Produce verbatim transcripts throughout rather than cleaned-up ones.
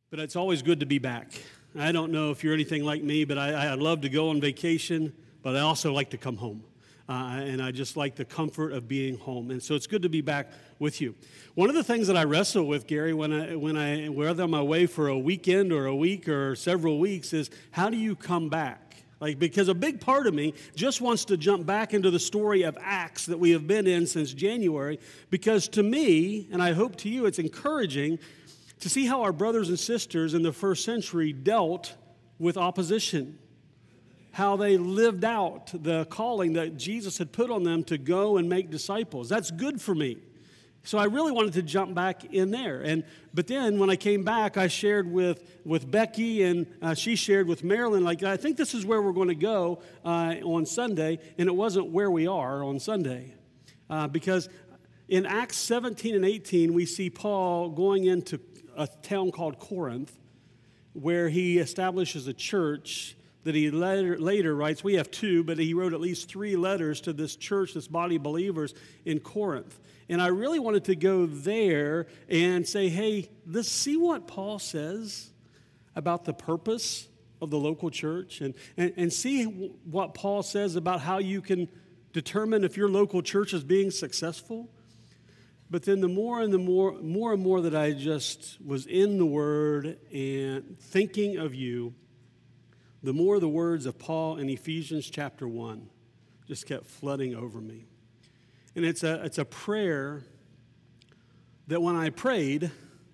But it's always good to be back. I don't know if you're anything like me, but I, I love to go on vacation, but I also like to come home. Uh, and I just like the comfort of being home. And so it's good to be back with you. One of the things that I wrestle with, Gary, when I, when I, whether I'm away for a weekend or a week or several weeks, is how do you come back? Like, because a big part of me just wants to jump back into the story of Acts that we have been in since January, because to me, and I hope to you, it's encouraging to see how our brothers and sisters in the first century dealt with opposition, how they lived out the calling that Jesus had put on them to go and make disciples. That's good for me. So I really wanted to jump back in there. And but then when I came back, I shared with, with Becky, and uh, she shared with Marilyn, like, I think this is where we're going to go uh, on Sunday, and it wasn't where we are on Sunday. Uh, because in Acts seventeen and eighteen, we see Paul going into a town called Corinth, where he establishes a church that he later, later writes. We have two, but he wrote at least three letters to this church, this body of believers in Corinth. And I really wanted to go there and say, hey, let's see what Paul says about the purpose of the local church, and, and, and see what Paul says about how you can determine if your local church is being successful. But then the more and the more, more and more that I just was in the Word and thinking of you, the more the words of Paul in Ephesians chapter one just kept flooding over me. And it's a, it's a prayer that when I prayed,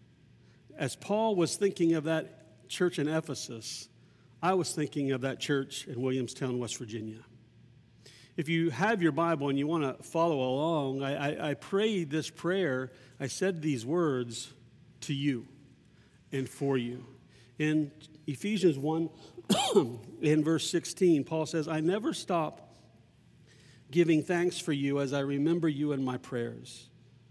as Paul was thinking of that church in Ephesus, I was thinking of that church in Williamstown, West Virginia. If you have your Bible and you want to follow along, I, I, I prayed this prayer. I said these words to you and for you. In Ephesians one, in verse sixteen, Paul says, I never stop giving thanks for you as I remember you in my prayers.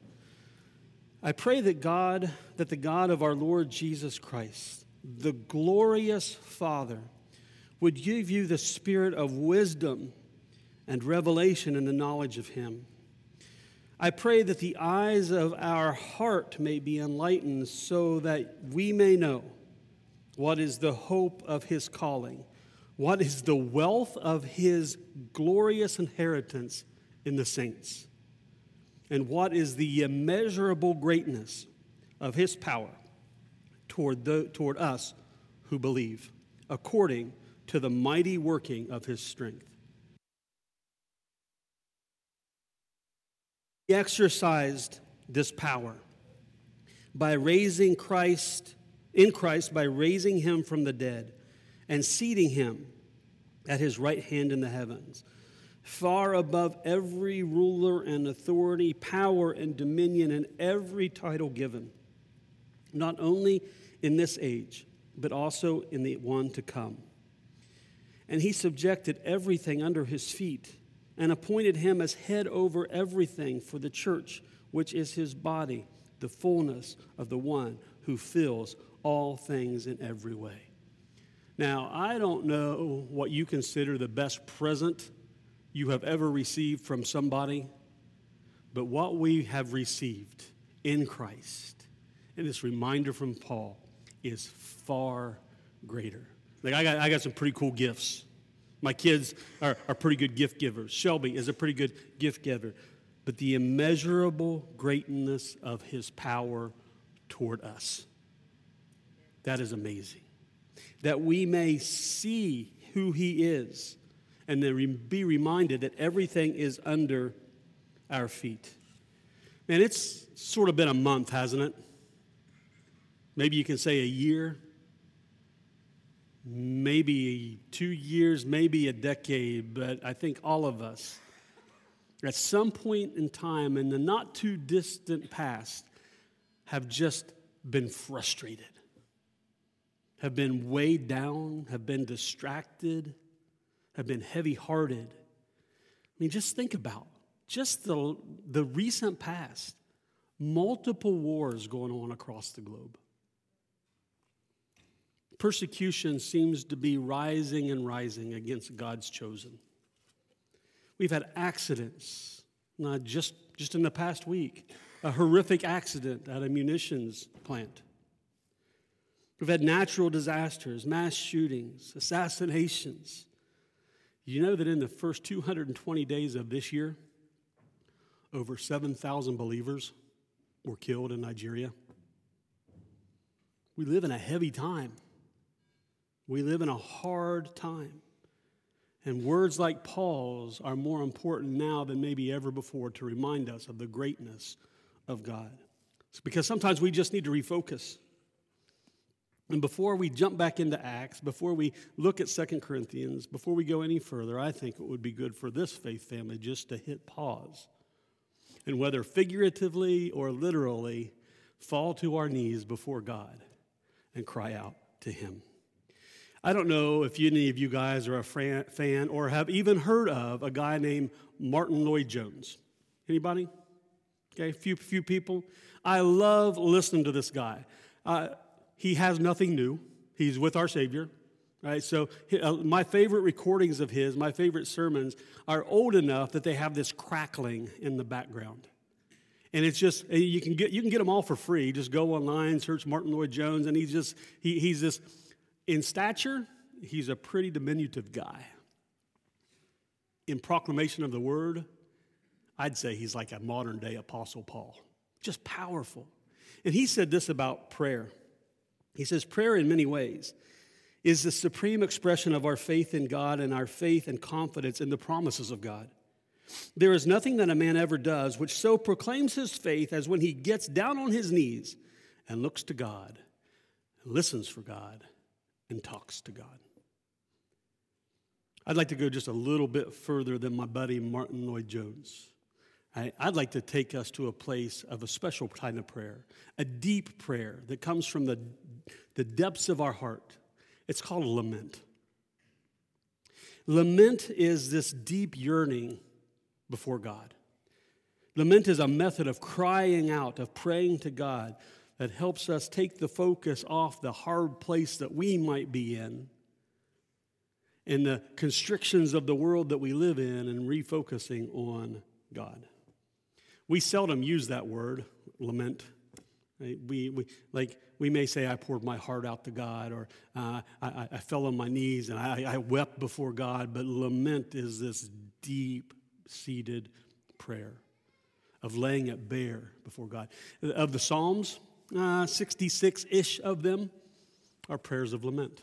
I pray that God, that the God of our Lord Jesus Christ, the glorious Father, would give you the spirit of wisdom and revelation in the knowledge of him. I pray that the eyes of our heart may be enlightened so that we may know what is the hope of his calling, what is the wealth of his glorious inheritance in the saints, and what is the immeasurable greatness of his power toward, the, toward us who believe, according to the mighty working of his strength. He exercised this power by raising Christ, in Christ, by raising him from the dead and seating him at his right hand in the heavens, far above every ruler and authority, power and dominion, and every title given, not only in this age, but also in the one to come. And he subjected everything under his feet and appointed him as head over everything for the church, which is his body, the fullness of the one who fills all things in every way. Now, I don't know what you consider the best present you have ever received from somebody, but what we have received in Christ, and this reminder from Paul, is far greater. Like, I got, I got some pretty cool gifts. My kids are, are pretty good gift givers. Shelby is a pretty good gift giver. But the immeasurable greatness of his power toward us, that is amazing. That we may see who he is and then be reminded that everything is under our feet. Man, it's sort of been a month, hasn't it? Maybe you can say a year. Maybe two years, maybe a decade, but I think all of us, at some point in time in the not too distant past, have just been frustrated, have been weighed down, have been distracted, have been heavy-hearted. I mean, just think about just the, the recent past, multiple wars going on across the globe. Persecution seems to be rising and rising against God's chosen. We've had accidents, not just, just in the past week, a horrific accident at a munitions plant. We've had natural disasters, mass shootings, assassinations. You know that in the first two hundred twenty days of this year, over seven thousand believers were killed in Nigeria? We live in a heavy time. We live in a hard time. And words like Paul's are more important now than maybe ever before to remind us of the greatness of God. It's because sometimes we just need to refocus. And before we jump back into Acts, before we look at Second Corinthians, before we go any further, I think it would be good for this faith family just to hit pause. And whether figuratively or literally, fall to our knees before God and cry out to him. I don't know if any of you guys are a fan or have even heard of a guy named Martin Lloyd-Jones. Anybody? Okay, a few, few people. I love listening to this guy. Uh, he has nothing new. He's with our Savior. Right? So uh, my favorite recordings of his, my favorite sermons, are old enough that they have this crackling in the background. And it's just, you can get you can get them all for free. Just go online, search Martin Lloyd-Jones, and he's just, he, he's this, in stature, he's a pretty diminutive guy. In proclamation of the word, I'd say he's like a modern day Apostle Paul. Just powerful. And he said this about prayer. He says, prayer in many ways is the supreme expression of our faith in God and our faith and confidence in the promises of God. There is nothing that a man ever does which so proclaims his faith as when he gets down on his knees and looks to God, and listens for God, and talks to God. I'd like to go just a little bit further than my buddy Martin Lloyd-Jones. I, I'd like to take us to a place of a special kind of prayer, a deep prayer that comes from the, the depths of our heart. It's called lament. Lament is this deep yearning before God. Lament is a method of crying out, of praying to God that helps us take the focus off the hard place that we might be in and the constrictions of the world that we live in and refocusing on God. We seldom use that word, lament. Right? We, we, like, we may say, I poured my heart out to God, or uh, I, I fell on my knees and I, I wept before God, but lament is this deep-seated prayer of laying it bare before God. Of the Psalms, uh, sixty-six-ish of them are prayers of lament.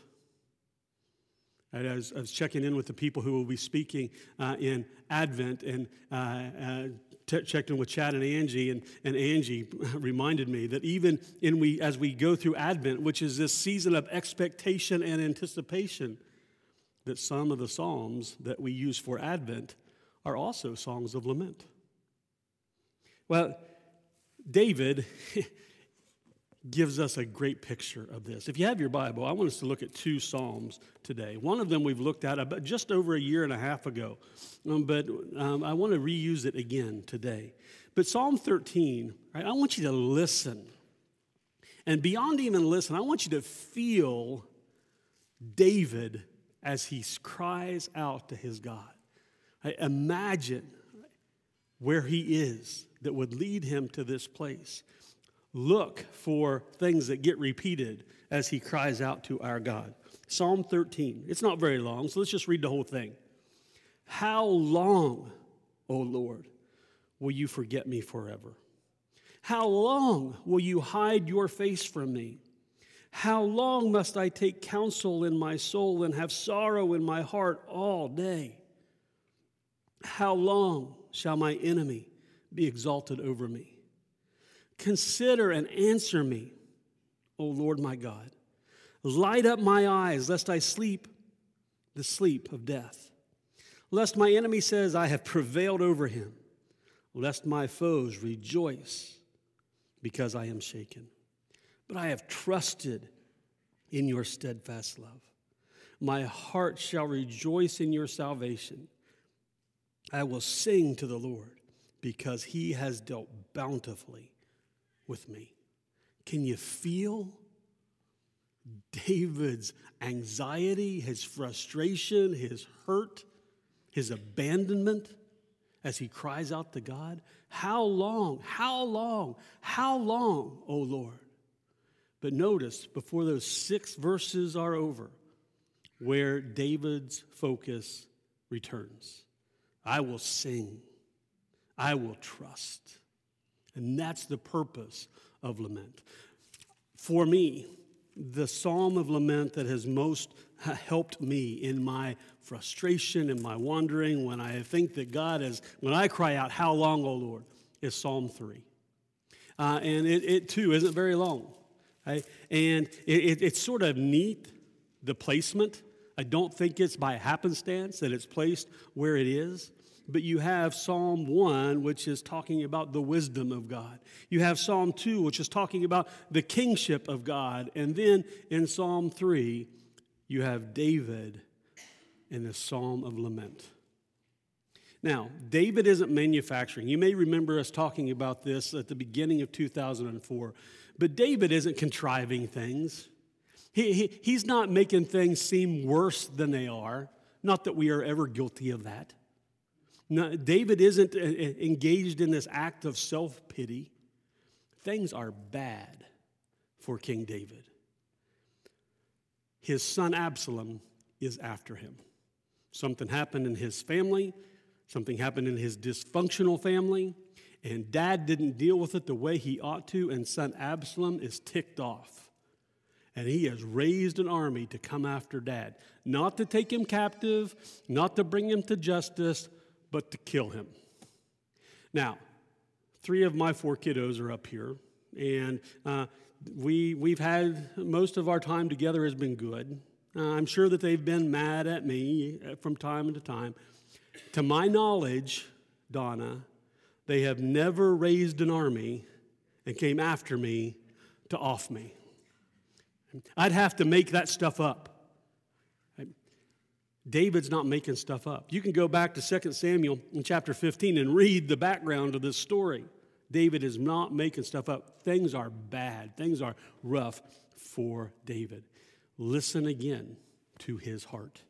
I was, I was checking in with the people who will be speaking uh, in Advent, and uh, uh, t- checked in with Chad and Angie, and, and Angie reminded me that even in we as we go through Advent, which is this season of expectation and anticipation, that some of the psalms that we use for Advent are also songs of lament. Well, David gives us a great picture of this. If you have your Bible, I want us to look at two Psalms today. One of them we've looked at about just over a year and a half ago, um, but um, I want to reuse it again today. But Psalm thirteen, right, I want you to listen. And beyond even listen, I want you to feel David as he cries out to his God. Right, imagine where he is that would lead him to this place. Look for things that get repeated as he cries out to our God. Psalm thirteen. It's not very long, so let's just read the whole thing. How long, O Lord, will you forget me forever? How long will you hide your face from me? How long must I take counsel in my soul and have sorrow in my heart all day? How long shall my enemy be exalted over me? Consider and answer me, O Lord my God. Light up my eyes, lest I sleep the sleep of death. Lest my enemy says, I have prevailed over him. Lest my foes rejoice because I am shaken. But I have trusted in your steadfast love. My heart shall rejoice in your salvation. I will sing to the Lord because he has dealt bountifully with me. Can you feel David's anxiety, his frustration, his hurt, his abandonment as he cries out to God? How long, how long, how long, O Lord, But notice, before those six verses are over, where David's focus returns. I will sing. I will trust. And that's the purpose of lament. For me, the psalm of lament that has most helped me in my frustration and my wandering, when I think that God is, when I cry out, how long, O Lord, is Psalm three. Uh, and it, it, too, isn't very long. Right? And it, it, it's sort of neat, the placement. I don't think it's by happenstance that it's placed where it is. But you have Psalm one, which is talking about the wisdom of God. You have Psalm two, which is talking about the kingship of God. And then in Psalm three, you have David in the Psalm of Lament. Now, David isn't manufacturing. You may remember us talking about this at the beginning of two thousand four. But David isn't contriving things. He, he, he's not making things seem worse than they are. Not that we are ever guilty of that. No, David isn't engaged in this act of self-pity. Things are bad for King David. His son Absalom is after him. Something happened in his family. Something happened in his dysfunctional family. And dad didn't deal with it the way he ought to, and son Absalom is ticked off. And he has raised an army to come after dad. Not to take him captive, not to bring him to justice, but to kill him. Now, three of my four kiddos are up here, and uh, we, we've had, most of our time together has been good. Uh, I'm sure that they've been mad at me from time to time. To my knowledge, Donna, they have never raised an army and came after me to off me. I'd have to make that stuff up. David's not making stuff up. You can go back to Second Samuel in chapter fifteen and read the background of this story. David is not making stuff up. Things are bad. Things are rough for David. Listen again to his heart.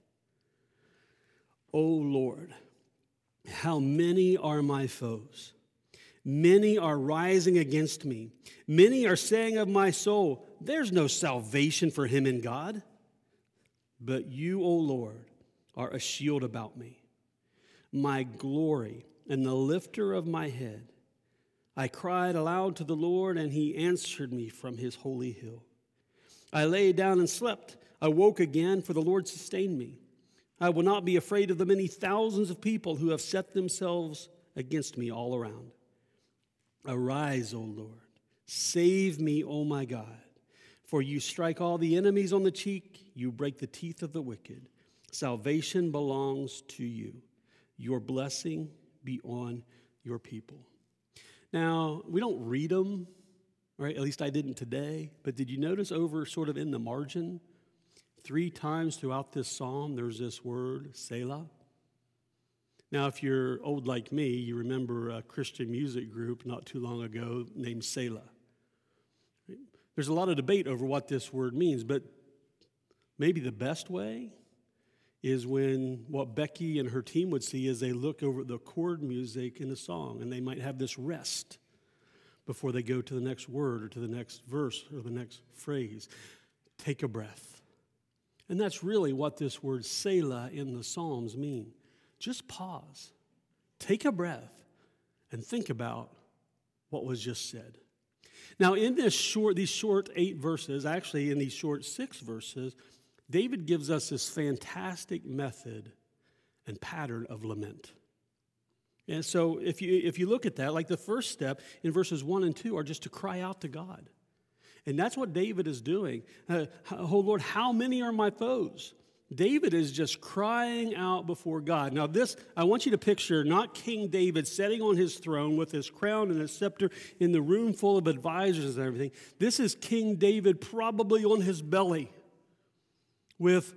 O Lord, how many are my foes? Many are rising against me. Many are saying of my soul, there's no salvation for him in God. But you, O Lord, are a shield about me, my glory and the lifter of my head. I cried aloud to the Lord, and he answered me from his holy hill. I lay down and slept. I woke again, for the Lord sustained me. I will not be afraid of the many thousands of people who have set themselves against me all around. Arise, O Lord. Save me, O my God. For you strike all the enemies on the cheek. You break the teeth of the wicked. Salvation belongs to you. Your blessing be on your people. Now, we don't read them, right? At least I didn't today. But did you notice over sort of in the margin, three times throughout this psalm, there's this word, Selah? Now, if you're old like me, you remember a Christian music group not too long ago named Selah. There's a lot of debate over what this word means, but maybe the best way is when what Becky and her team would see is they look over the chord music in the song, and they might have this rest before they go to the next word or to the next verse or the next phrase. Take a breath. And that's really what this word Selah in the Psalms mean. Just pause, take a breath, and think about what was just said. Now, in this short, these short eight verses, actually in these short six verses, David gives us this fantastic method and pattern of lament. And so if you, if you look at that, like the first step in verses one and two are just to cry out to God. And that's what David is doing. Uh, oh, Lord, how many are my foes? David is just crying out before God. Now this, I want you to picture not King David sitting on his throne with his crown and his scepter in the room full of advisors and everything. This is King David probably on his belly with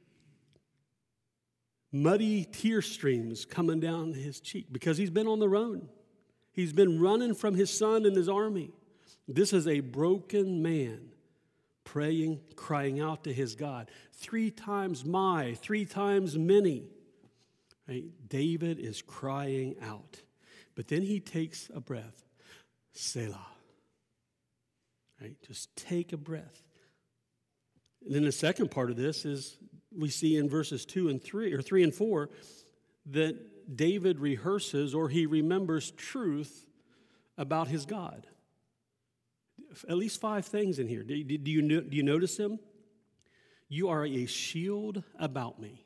muddy tear streams coming down his cheek because he's been on the run. He's been running from his son and his army. This is a broken man praying, crying out to his God. Three times my, three times many. Right? David is crying out. But then he takes a breath. Selah. right? Just take a breath. And then the second part of this is we see in verses two and three, or three and four, that David rehearses or he remembers truth about his God. At least five things in here. Do, do, you, do you notice them? You are a shield about me.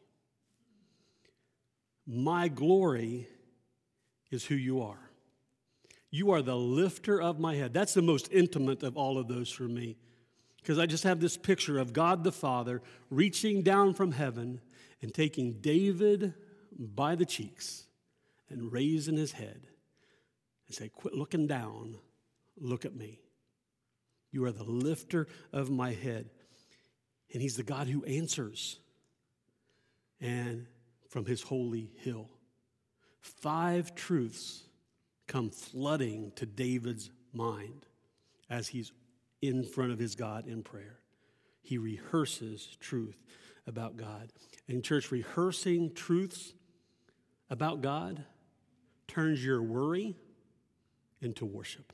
My glory is who you are. You are the lifter of my head. That's the most intimate of all of those for me. Because I just have this picture of God the Father reaching down from heaven and taking David by the cheeks and raising his head and say, quit looking down, look at me. You are the lifter of my head. And he's the God who answers. And from his holy hill. Five truths come flooding to David's mind as he's in front of his God in prayer. He rehearses truth about God. And church, rehearsing truths about God turns your worry into worship.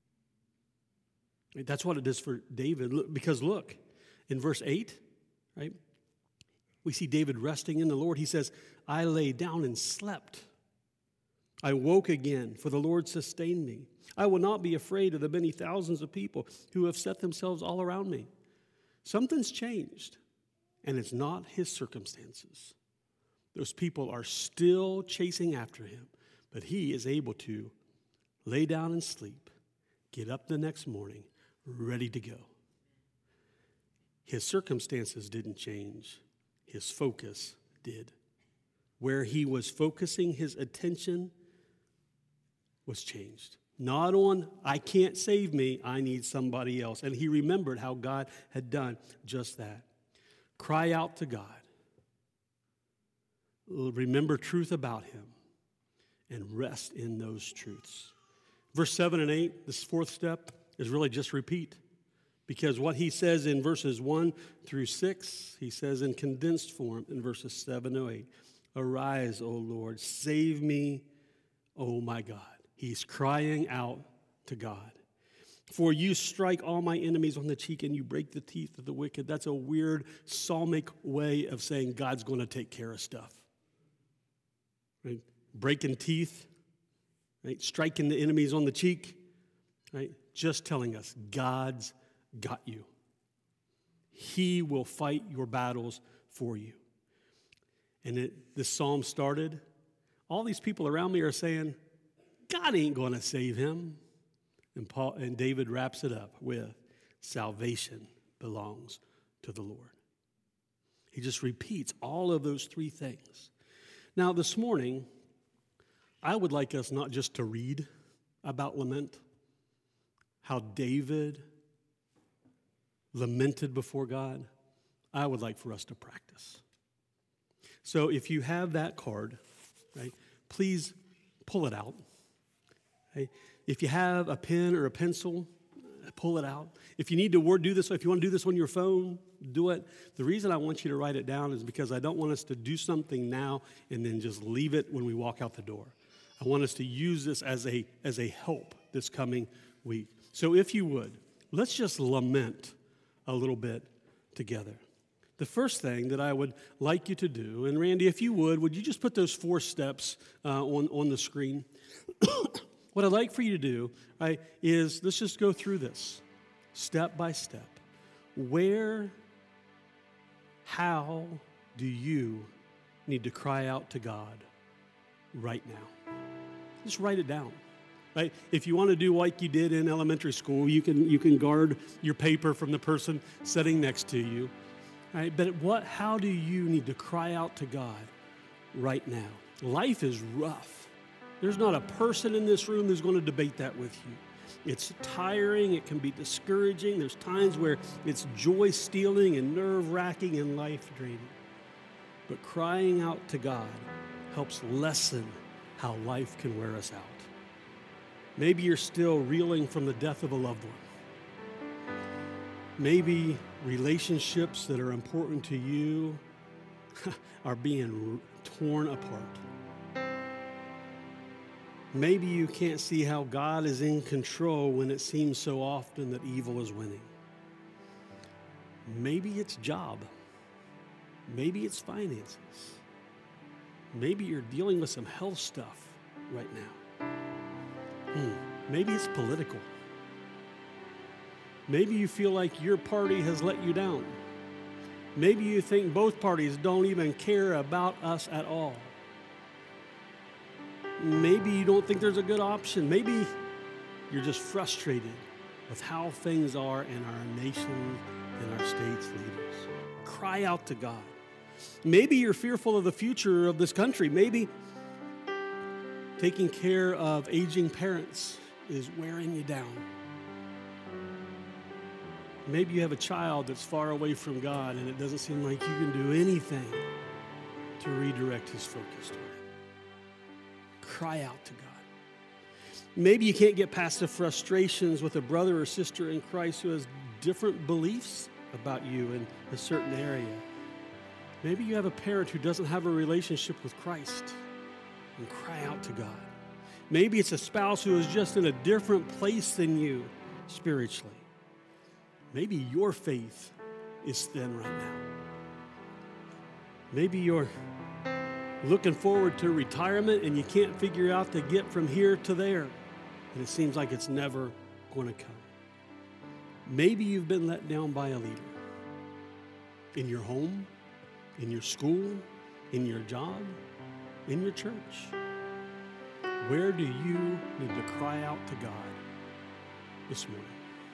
That's what it is for David. Because look, in verse eight, right, we see David resting in the Lord. He says, I lay down and slept. I woke again, for the Lord sustained me. I will not be afraid of the many thousands of people who have set themselves all around me. Something's changed, and it's not his circumstances. Those people are still chasing after him, but he is able to lay down and sleep, get up the next morning, ready to go. His circumstances didn't change. His focus did. Where he was focusing his attention was changed. Not on, I can't save me, I need somebody else. And he remembered how God had done just that. Cry out to God. Remember truth about him and rest in those truths. Verse seven and eight, this fourth step is really just repeat. Because what he says in verses one through six, he says in condensed form in verses seven to eight. Arise, O Lord, save me, O my God. He's crying out to God. For you strike all my enemies on the cheek and you break the teeth of the wicked. That's a weird psalmic way of saying God's going to take care of stuff. Right? Breaking teeth, right? Striking the enemies on the cheek, right? Just telling us God's got you. He will fight your battles for you. And it, this psalm started, all these people around me are saying, God ain't going to save him. And, Paul, and David wraps it up with, salvation belongs to the Lord. He just repeats all of those three things. Now, this morning, I would like us not just to read about lament, how David lamented before God. I would like for us to practice. So if you have that card, right, please pull it out. Okay? If you have a pen or a pencil, pull it out. If you need to word do this, if you want to do this on your phone, do it. The reason I want you to write it down is because I don't want us to do something now and then just leave it when we walk out the door. I want us to use this as a, as a help this coming week. So if you would, let's just lament a little bit together. The first thing that I would like you to do, and Randy, if you would, would you just put those four steps uh, on, on the screen? What I'd like for you to do, right, is let's just go through this step by step. Where, how do you need to cry out to God right now? Just write it down. Right? If you want to do like you did in elementary school, you can you can guard your paper from the person sitting next to you. Right? But what? How do you need to cry out to God right now? Life is rough. There's not a person in this room who's going to debate that with you. It's tiring. It can be discouraging. There's times where it's joy-stealing and nerve-wracking and life-draining. But crying out to God helps lessen how life can wear us out. Maybe you're still reeling from the death of a loved one. Maybe relationships that are important to you are being torn apart. Maybe you can't see how God is in control when it seems so often that evil is winning. Maybe it's job. Maybe it's finances. Maybe you're dealing with some health stuff right now. Hmm. Maybe it's political. Maybe you feel like your party has let you down. Maybe you think both parties don't even care about us at all. Maybe you don't think there's a good option. Maybe you're just frustrated with how things are in our nation and our state's leaders. Cry out to God. Maybe you're fearful of the future of this country. Maybe taking care of aging parents is wearing you down. Maybe you have a child that's far away from God and it doesn't seem like you can do anything to redirect his focus toward Him. Cry out to God. Maybe you can't get past the frustrations with a brother or sister in Christ who has different beliefs about you in a certain area. Maybe you have a parent who doesn't have a relationship with Christ, and cry out to God. Maybe it's a spouse who is just in a different place than you spiritually. Maybe your faith is thin right now. Maybe you're looking forward to retirement and you can't figure out to get from here to there, and it seems like it's never going to come. Maybe you've been let down by a leader in your home, in your school, in your job, in your church. Where do you need to cry out to God this morning?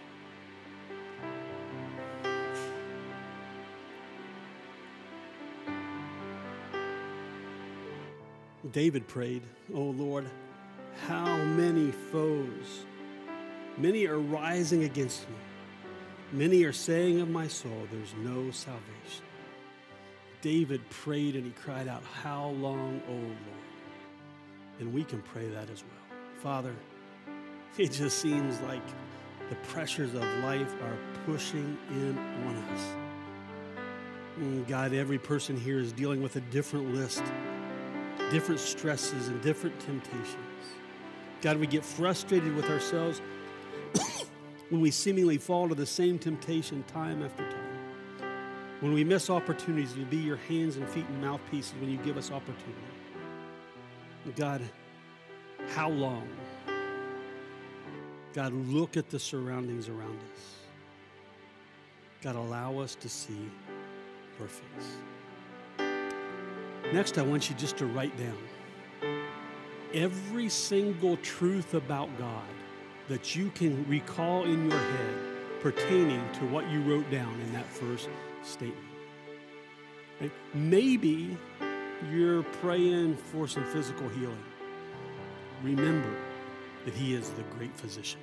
David prayed, "Oh Lord, how many foes, many are rising against me. Many are saying of my soul, there's no salvation." David prayed and he cried out, "How long, O Lord?" And we can pray that as well. Father, it just seems like the pressures of life are pushing in on us. And God, every person here is dealing with a different list, different stresses and different temptations. God, we get frustrated with ourselves when we seemingly fall to the same temptation time after time. When we miss opportunities to be your hands and feet and mouthpieces when you give us opportunity. God, how long? God, look at the surroundings around us. God, allow us to see your face. Next, I want you just to write down every single truth about God that you can recall in your head pertaining to what you wrote down in that first statement. Right? Maybe you're praying for some physical healing. Remember that He is the great physician.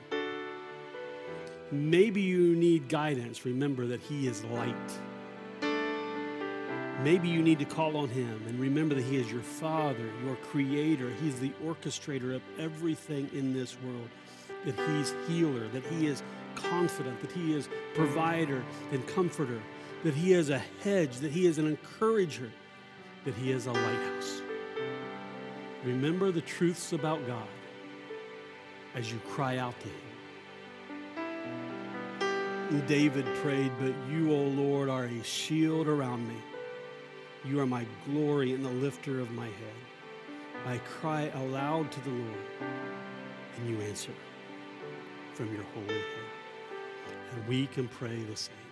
Maybe you need guidance. Remember that He is light. Maybe you need to call on Him and remember that He is your Father, your Creator. He's the orchestrator of everything in this world. That He's healer, that He is confident, that He is provider and comforter, that He is a hedge, that He is an encourager, that He is a lighthouse. Remember the truths about God as you cry out to Him. David prayed, "But you, O Lord, are a shield around me. You are my glory and the lifter of my head. I cry aloud to the Lord, and you answer from your holy head." And we can pray the same.